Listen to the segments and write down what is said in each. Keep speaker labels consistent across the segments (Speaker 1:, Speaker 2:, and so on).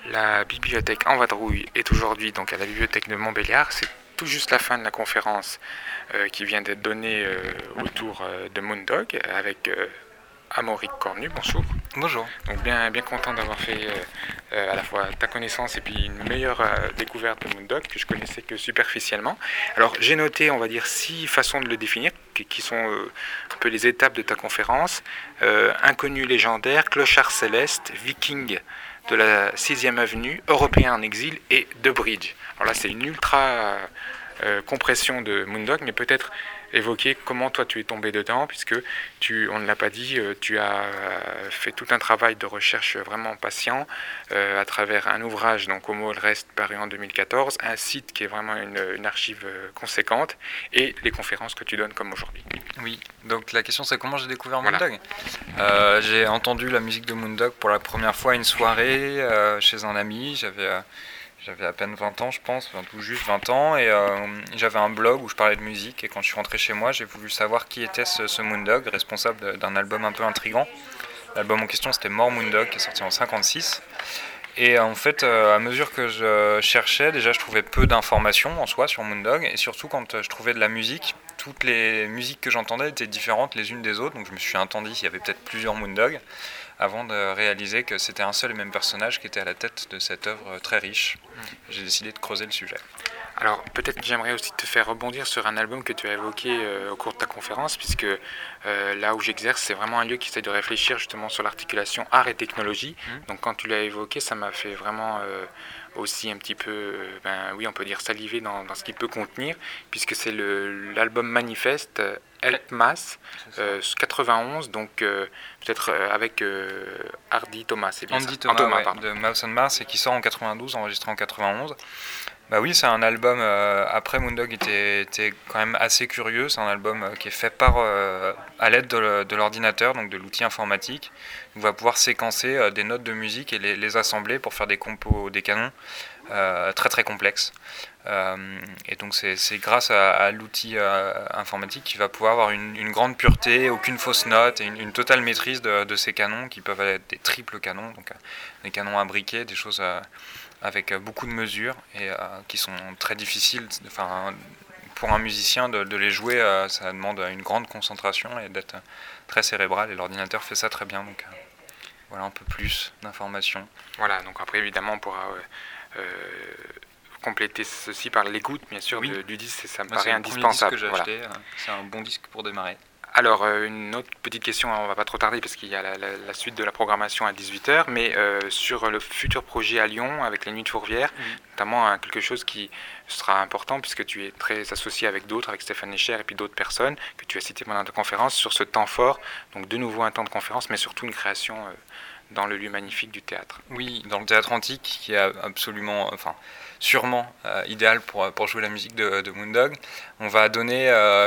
Speaker 1: La bibliothèque en vadrouille est aujourd'hui donc à la bibliothèque de Montbéliard. C'est tout juste la fin de la conférence qui vient d'être donnée autour de Moondog avec Amaury Cornu. Bonjour.
Speaker 2: Bonjour.
Speaker 1: Donc bien content d'avoir fait à la fois ta connaissance et puis une meilleure découverte de Moondog que je connaissais que superficiellement. Alors j'ai noté, on va dire, 6 façons de le définir qui sont un peu les étapes de ta conférence. Inconnu légendaire, clochard céleste, viking de la 6e avenue, européen en exil et The Bridge. Alors là c'est une ultra compression de Moondog, mais peut-être évoquer comment toi tu es tombé dedans, puisque on ne l'a pas dit, tu as fait tout un travail de recherche vraiment patient à travers un ouvrage, donc Homo le reste, paru en 2014, un site qui est vraiment une archive conséquente, et les conférences que tu donnes comme aujourd'hui.
Speaker 2: Oui, donc la question c'est comment j'ai découvert
Speaker 1: Voilà.
Speaker 2: Moondog. J'ai entendu la musique de Moondog pour la première fois à une soirée chez un ami. J'avais à peine 20 ans, je pense, enfin, tout juste 20 ans, et j'avais un blog où je parlais de musique, et quand je suis rentré chez moi, j'ai voulu savoir qui était ce Moondog, responsable d'un album un peu intriguant. L'album en question, c'était More Moondog, qui est sorti en 56. Et en fait, à mesure que je cherchais, déjà je trouvais peu d'informations en soi sur Moondog, et surtout quand je trouvais de la musique, toutes les musiques que j'entendais étaient différentes les unes des autres, donc je me suis interdit s'il y avait peut-être plusieurs Moondog, avant de réaliser que c'était un seul et même personnage qui était à la tête de cette œuvre très riche. J'ai décidé de creuser le sujet.
Speaker 1: Alors peut-être que j'aimerais aussi te faire rebondir sur un album que tu as évoqué au cours de ta conférence, puisque là où j'exerce, c'est vraiment un lieu qui essaie de réfléchir justement sur l'articulation art et technologie. Donc quand tu l'as évoqué, ça m'a fait vraiment aussi un petit peu, oui, on peut dire saliver dans ce qu'il peut contenir, puisque c'est l'album Manifeste Help Mass 91, donc peut-être avec Hardy Thomas, c'est bien
Speaker 2: Andy
Speaker 1: ça.
Speaker 2: Thomas, ouais,
Speaker 1: pardon.
Speaker 2: de Mouse and Mars, et qui sort en 92, enregistré en 91. Bah oui, c'est un album, après Moondog était quand même assez curieux, c'est un album qui est fait à l'aide de l'ordinateur, donc de l'outil informatique. On va pouvoir séquencer des notes de musique et les assembler pour faire des compos, des canons très très complexes. Et donc c'est grâce à l'outil informatique qu'il va pouvoir avoir une grande pureté, aucune fausse note et une totale maîtrise de ces canons qui peuvent être des triples canons, donc des canons imbriqués, des choses avec beaucoup de mesures et qui sont très difficiles. Enfin, pour un musicien de les jouer, ça demande une grande concentration et d'être très cérébral, et l'ordinateur fait ça très bien. Donc voilà un peu plus d'informations.
Speaker 1: Voilà, donc après évidemment on pourra compléter ceci par l'écoute bien sûr
Speaker 2: Oui.
Speaker 1: du disque, ça me
Speaker 2: Moi,
Speaker 1: paraît
Speaker 2: c'est
Speaker 1: indispensable.
Speaker 2: le premier disque que j'ai
Speaker 1: Voilà.
Speaker 2: acheté, c'est un bon disque pour démarrer.
Speaker 1: Alors une autre petite question, on va pas trop tarder parce qu'il y a la suite de la programmation à 18h, mais sur le futur projet à Lyon avec les Nuits de Fourvière, notamment quelque chose qui sera important puisque tu es très associé avec d'autres, avec Stéphane Echer et puis d'autres personnes que tu as citées pendant ta conférence sur ce temps fort, donc de nouveau un temps de conférence mais surtout une création dans le lieu magnifique du théâtre.
Speaker 2: Oui, dans le théâtre antique, qui est absolument, enfin, sûrement idéal pour jouer la musique de Moondog. On va donner,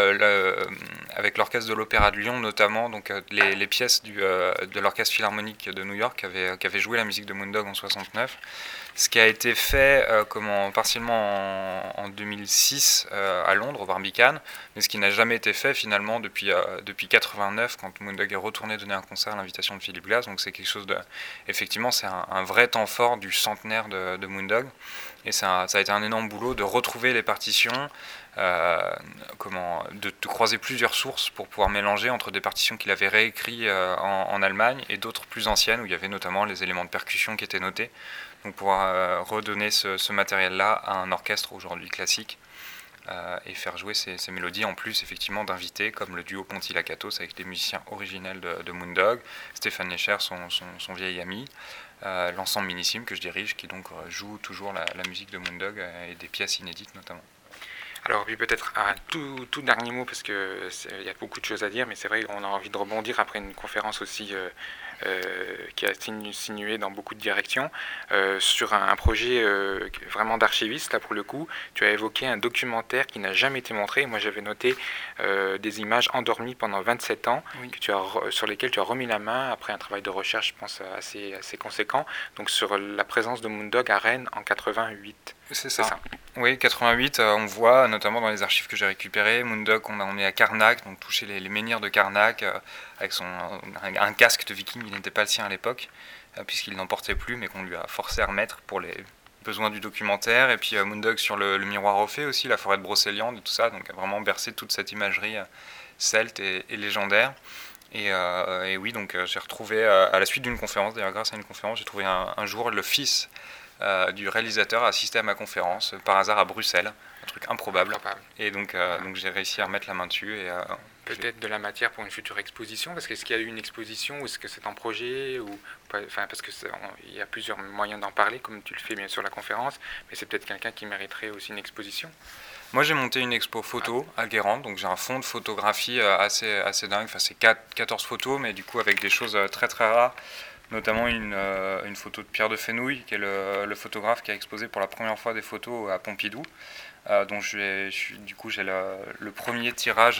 Speaker 2: avec l'orchestre de l'Opéra de Lyon notamment, donc les pièces de l'orchestre philharmonique de New York qui avait joué la musique de Moondog en 69. Ce qui a été fait partiellement en 2006 à Londres, au Barbican, mais ce qui n'a jamais été fait finalement depuis 89, quand Moondog est retourné donner un concert à l'invitation de Philippe Glass. Donc c'est quelque chose de... Effectivement, c'est un vrai temps fort du centenaire de Moondog. Et ça a été un énorme boulot de retrouver les partitions, de croiser plusieurs sources pour pouvoir mélanger entre des partitions qu'il avait réécrites en Allemagne et d'autres plus anciennes, où il y avait notamment les éléments de percussion qui étaient notés. Donc pouvoir redonner ce matériel-là à un orchestre aujourd'hui classique et faire jouer ces mélodies, en plus effectivement d'invités comme le duo Ponty-Lakatos avec des musiciens originels de Moondog, Stéphane Echer, son vieil ami, l'ensemble Minissime que je dirige, qui donc joue toujours la musique de Moondog et des pièces inédites notamment.
Speaker 1: Alors puis peut-être un tout dernier mot parce que il y a beaucoup de choses à dire, mais c'est vrai qu'on a envie de rebondir après une conférence aussi qui a sinué dans beaucoup de directions sur un projet vraiment d'archiviste. Là pour le coup, tu as évoqué un documentaire qui n'a jamais été montré. Moi j'avais noté des images endormies pendant 27 ans
Speaker 2: Oui.
Speaker 1: sur lesquelles tu as remis la main après un travail de recherche, je pense, assez conséquent. Donc sur la présence de Moondog à Rennes en 88.
Speaker 2: C'est ça. Oui, 88, on voit notamment dans les archives que j'ai récupérées, Moondog qu'on a emmené à Carnac, donc toucher les menhirs de Carnac, avec un casque de viking qui n'était pas le sien à l'époque, puisqu'il n'en portait plus, mais qu'on lui a forcé à remettre pour les besoins du documentaire. Et puis Moondog sur le miroir au fait aussi, la forêt de Brocéliande et tout ça, donc a vraiment bercé toute cette imagerie celte et légendaire. Et oui, donc j'ai retrouvé, à la suite d'une conférence, d'ailleurs grâce à une conférence, j'ai trouvé un jour le fils du réalisateur a assisté à ma conférence par hasard à Bruxelles, un truc improbable. Et donc j'ai réussi à remettre la main dessus.
Speaker 1: Peut-être de la matière pour une future exposition, parce qu'est-ce qu'il y a eu une exposition ou est-ce que c'est en projet ou pas, enfin, parce qu'il y a plusieurs moyens d'en parler, comme tu le fais bien sûr la conférence, mais c'est peut-être quelqu'un qui mériterait aussi une exposition.
Speaker 2: Moi j'ai monté une expo photo à Guérande, donc j'ai un fond de photographie assez dingue, enfin c'est 14 photos, mais du coup avec des choses très très rares, notamment une photo de Pierre de Fenouil, qui est le photographe qui a exposé pour la première fois des photos à Pompidou. Donc j'ai le premier tirage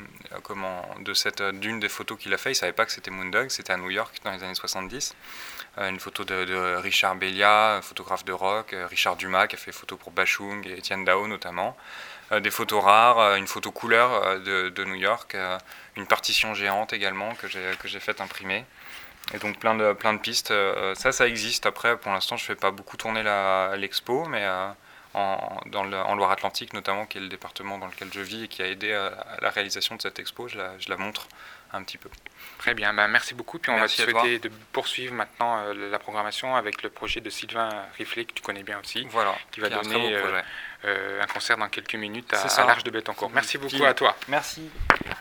Speaker 2: d'une des photos qu'il a fait. Il ne savait pas que c'était Moondog, c'était à New York dans les années 70. Une photo de Richard Bellia, photographe de rock, Richard Dumas qui a fait des photos pour Bashung et Etienne Dao notamment. Des photos rares, une photo couleur de New York, une partition géante également que j'ai fait imprimer. Et donc plein de pistes. Ça existe. Après, pour l'instant, je ne fais pas beaucoup tourner l'expo, mais en Loire-Atlantique notamment, qui est le département dans lequel je vis et qui a aidé à la réalisation de cette expo, je la montre un petit peu.
Speaker 1: Très bien, merci beaucoup. Puis on va te souhaiter de poursuivre maintenant la programmation avec le projet de Sylvain Riflet, que tu connais bien aussi, qui va donner un concert dans quelques minutes à l'Arche de Bettencourt. Merci beaucoup à toi.
Speaker 2: Merci.